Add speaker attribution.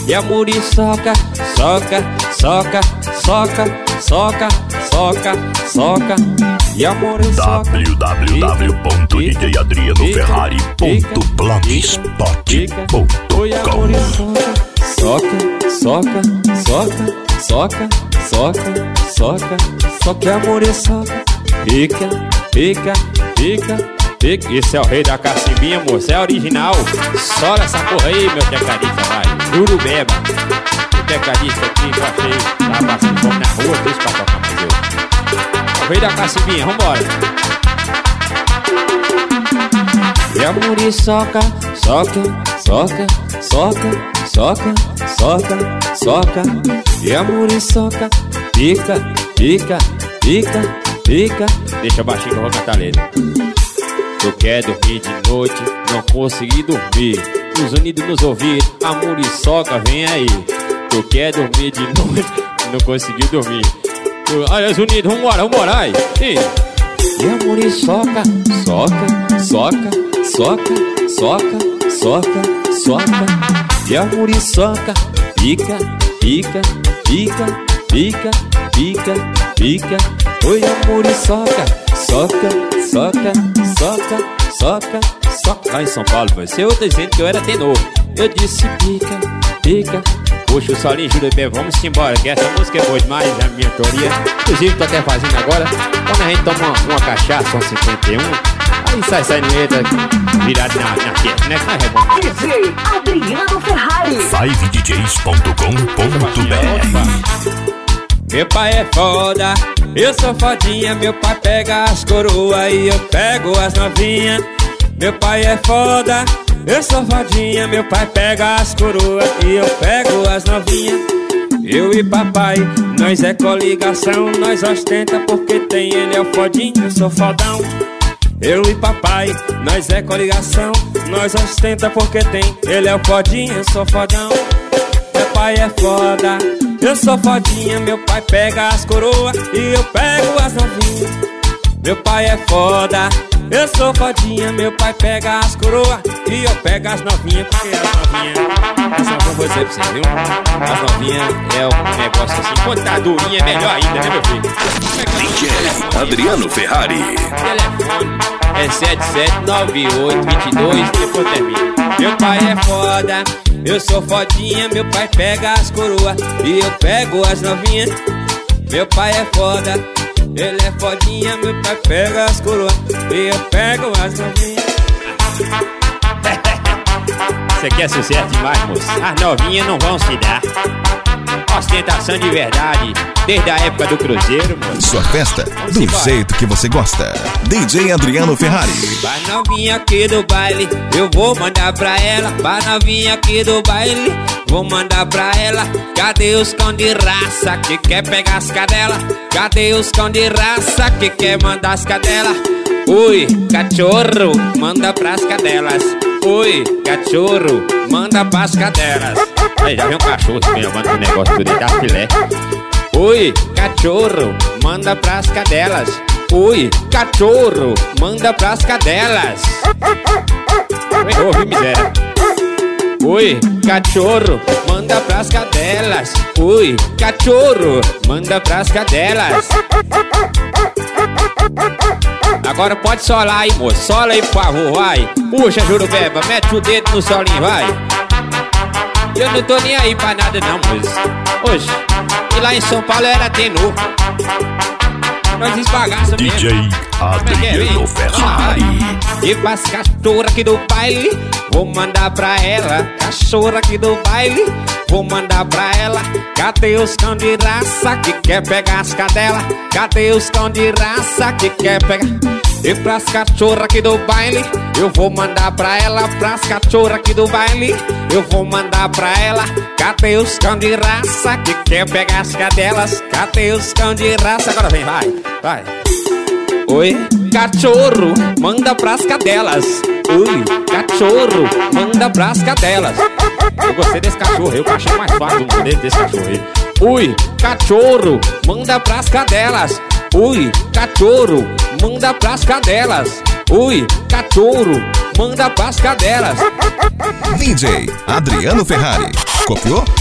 Speaker 1: E a muriçoca soca, soca, soca, soca, soca, soca. E a muriçoca
Speaker 2: www.djadrianoferrari.blogspot.com.
Speaker 1: e a muriçoca soca, soca, soca, soca, soca, soca, soca. E a muriçoca fica, fica, fica, fica. Esse é o rei da cacimbinha, moço, é original. Sola essa porra aí, meu tecladista, vai. Jurubeba. O tecladista aqui que eu achei tava passando fome na rua, fez pra tocar mais eu. O rei da cacimbinha, vambora. E a muriçoca soca, soca, soca, soca, soca, soca. E a muriçoca fica, fica, fica, fica. Deixa baixinho que eu vou cantar letra. Tu quer dormir de noite, não consegui dormir. Os unidos nos ouvidos, a muriçoca vem aí. Tu quer dormir de noite, não consegui dormir. Olha os unidos, vambora, vambora, aí. E a muriçoca soca, soca, soca, soca, soca, soca. E a muriçoca fica, fica, fica, fica, fica, fica. Oi, a muriçoca soca, soca, soca, soca, soca. Lá em São Paulo, você outra dizendo que eu era tenor. Eu disse pica, pica. Puxa o solinho, Jurubeba, vamos embora, que essa música é boa demais, é a minha teoria. Inclusive, tô até fazendo agora. Quando a gente toma uma cachaça, um 51, aí sai saindo letra virado na testa, né? Que é bom.
Speaker 3: DJ Adriano Ferrari.
Speaker 2: 5djs.com.br.
Speaker 1: Meu pai é foda, eu sou fodinha. Meu pai pega as coroas e eu pego as novinhas. Meu pai é foda, eu sou fodinha. Meu pai pega as coroas e eu pego as novinhas. Eu e papai, nós é coligação. Nós ostenta porque tem, ele é o fodinho, eu sou fodão. Eu e papai, nós é coligação. Nós ostenta porque tem, ele é o fodinho, eu sou fodão. Meu pai é foda, eu sou fodinha. Meu pai pega as coroas e eu pego as novinhas. Meu pai é foda, eu sou fodinha. Meu pai pega as coroas e eu pego as novinhas. Porque as novinhas, essa eu vou dizer pra você, viu? As novinhas é um negócio assim, quando tá durinha é melhor ainda, né, meu filho?
Speaker 2: DJ Adriano Ferrari.
Speaker 1: Telefone é 779822, depois termina. Meu pai é foda, eu sou fodinha. Meu pai pega as coroas e eu pego as novinhas. Meu pai é foda, ele é fodinha. Meu pai pega as coroas e eu pego as novinhas. Você quer sucesso demais, moço? As novinhas não vão se dar. Ostentação de verdade, desde a época do Cruzeiro, moço.
Speaker 2: Sua festa do jeito que você gosta. DJ Adriano Ferrari.
Speaker 1: Pra novinha aqui do baile, eu vou mandar pra ela. Pra novinha aqui do baile, vou mandar pra ela. Cadê os cão de raça que quer pegar as cadelas? Cadê os cão de raça que quer mandar as cadelas? Ui, cachorro, manda pras cadelas. Ui, cachorro, manda pras cadelas. Aí já vem um cachorro que manda um negócio tudo aí, dá filé. Ui, cachorro, manda pras cadelas. Ui, cachorro, manda pras cadelas. Ouve, miséria. Ui, cachorro, manda pras cadelas. Ui, cachorro, manda pras cadelas. Agora pode solar aí, moço. Sola aí, por favor, vai. Puxa, Jurubeba, mete o dedo no solinho, vai. Eu não tô nem aí pra nada não, moço. Oxe, e lá em São Paulo era tenor. Nós esbagaça mesmo.
Speaker 2: DJ Adriano Ferrari.
Speaker 1: E pras cachorra aqui do baile, vou mandar pra ela. Cachorra aqui do baile, vou mandar pra ela. Cadê os cão de raça que quer pegar as cadelas? Cadê os cão de raça que quer pegar? E pras cachorra aqui do baile, eu vou mandar pra ela. Pras cachorra aqui do baile, eu vou mandar pra ela. Cadê os cão de raça que quer pegar as cadelas? Cadê os cão de raça? Agora vem, vai, vai. Oi, cachorro, manda pras cadelas. Ui, cachorro, manda pras cadelas. Eu gostei desse cachorro, eu achei mais fácil do modelo desse cachorro aí. Ui, cachorro, manda pras cadelas. Ui, cachorro, manda pras cadelas. Ui, cachorro, manda pras cadelas.
Speaker 2: DJ Adriano Ferrari. Copiou?